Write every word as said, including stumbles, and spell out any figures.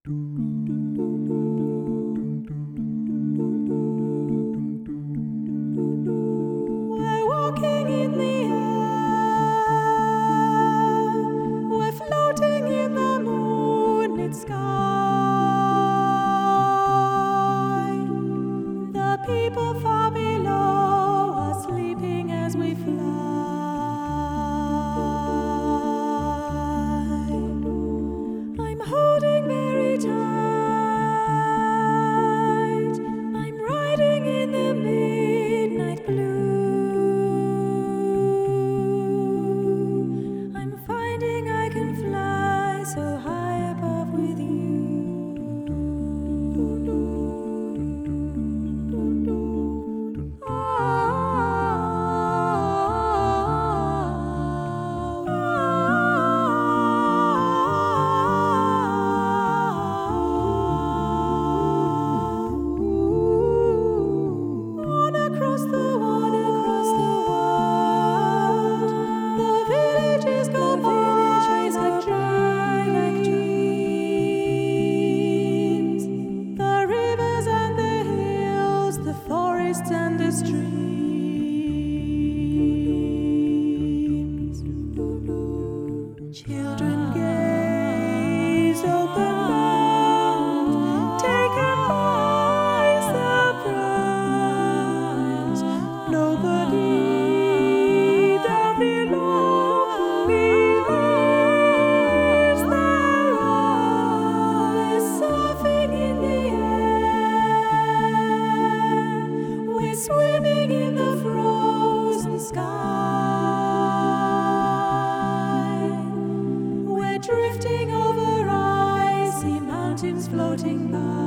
We're walking in the air, we're floating in the moonlit sky. The people far below are sleeping as we fly. I'm holding very tight, I'm riding in the midnight blue. I'm finding I can fly so high above with you. Across the world, across the world, the villages go by like dreams. The rivers and the hills, the forests and the streams. Children gaze open-mouthed, taken by surprise. Nobody down below believes their eyes. Surfing in the air, we're swimming in the frozen sky. We're drifting over icy mountains floating by.